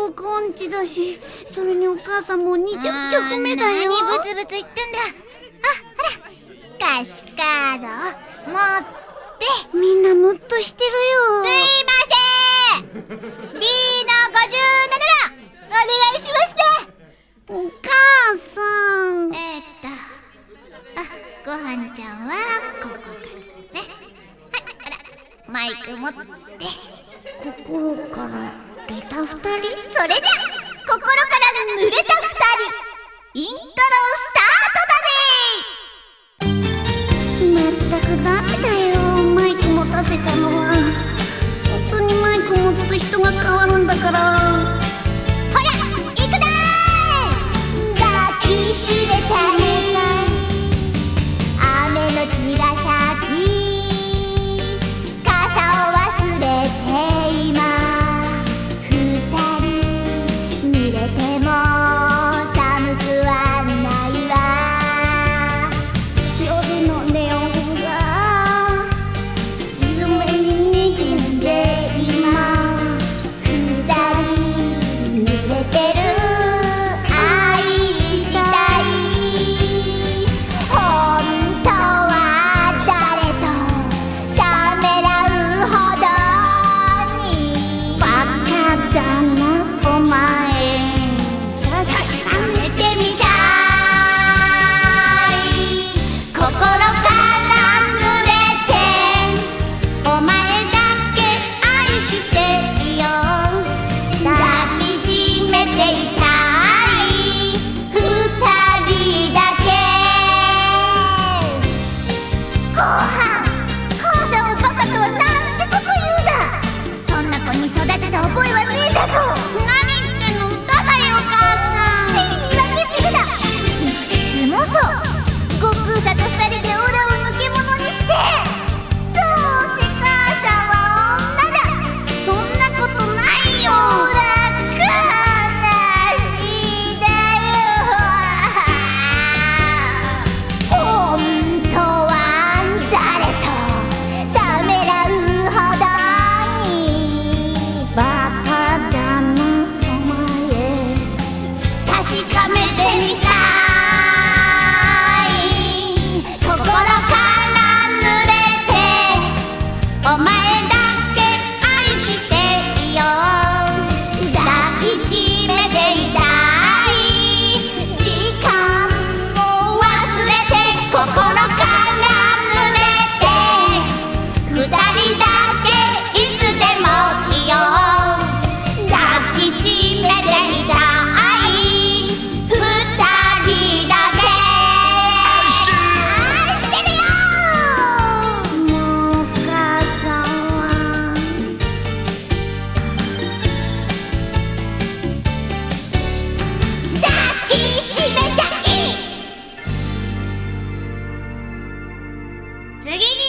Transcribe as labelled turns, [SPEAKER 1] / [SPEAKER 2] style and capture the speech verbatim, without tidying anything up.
[SPEAKER 1] 効果音痴だし、それにお母さんもにじゅっきょくめだよ。
[SPEAKER 2] 何ブツブツ言ってんだ。あ、ほら、歌詞カード持って
[SPEAKER 1] みんなムッとしてるよ。
[SPEAKER 2] すいません ビー のごじゅうなな お願いしますね。
[SPEAKER 1] お母さん。
[SPEAKER 2] えー、っとあ、ごはんちゃんはここからね。はい、あら、マイク持って。
[SPEAKER 1] 心かられた二人。
[SPEAKER 2] それじゃ、心から濡れた二人、イントロスタートだぜ。
[SPEAKER 1] まったくダメだよ、マイク持たせたのは。本当にマイク持つと人が変わるんだから。
[SPEAKER 2] ほら、行くだー。抱きしめたい雨のちがさき、傘を忘れて今二人濡れても寒くはないわ。
[SPEAKER 1] 夜のネオンが夢に滲んで今
[SPEAKER 2] 二人濡れてる愛したい。本当は誰とためらうほどに
[SPEAKER 1] バカだなお前。
[SPEAKER 2] 確かめてみたい。心から濡れて
[SPEAKER 1] お前だけ愛してるよ。
[SPEAKER 2] 抱きしめていたい二人だけ。後半、母さんをバカとはなんてこと言うだ。そんな子に育てた覚えはねえだぞ。
[SPEAKER 1] 何言ってんの、歌だよお母さん。
[SPEAKER 2] 言い訳するな。いつもそう、悟空さんと二人でオラを抜け者にして。どうせ母さんは女だ。
[SPEAKER 1] そんなことないよ。
[SPEAKER 2] ほら、悲しいだよ。本当は誰とためらうほどに
[SPEAKER 1] バカだなお前。
[SPEAKER 2] 確かめてみたい。心から濡れて
[SPEAKER 1] お前だけ愛してるよ。
[SPEAKER 2] 抱きしめていたい。時間を忘れて心から濡れて二人だけいつでもいいよ。抱きしめていたい二人だけ。愛してるよ。
[SPEAKER 1] もうお母さんは
[SPEAKER 2] 抱きしめたい。次に